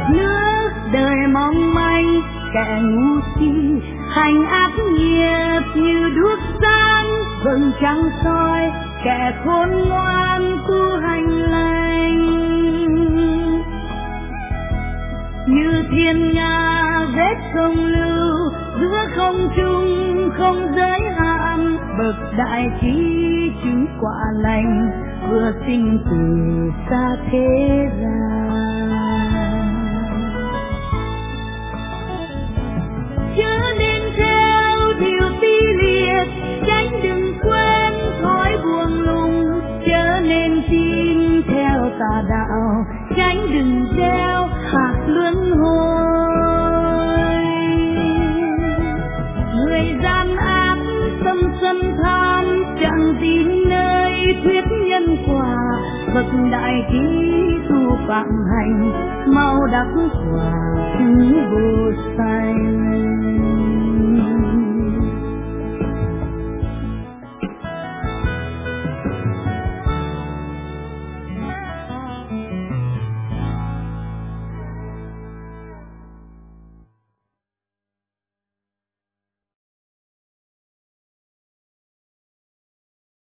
nước đời mong manh, kẻ ngu si hành ác nghiệp như đuốc sáng, vầng trăng soi kẻ khôn ngoan tu hành lành. Như thiên nga vết sông lưu giữa không trung không giới hạn, bậc đại trí chứng quả lành vừa sinh từ xa thế gian. Chớ nên theo điều ti liệt, tránh đừng quên thói buông lung. Chớ nên tin theo tà đạo, tránh đừng gieo hạt luân hồi. Người gian ác tâm sân tham, chẳng tin nơi thuyết nhân quả. Bậc đại trí tu phạm hành, mau đắc quả chứng vô sanh.